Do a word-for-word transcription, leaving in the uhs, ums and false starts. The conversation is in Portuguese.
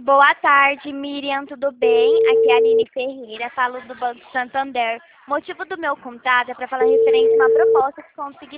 Boa tarde, Miriam, tudo bem? Aqui é a Aline Ferreira, falo do Banco Santander. O motivo do meu contato é para falar referente a uma proposta que consegui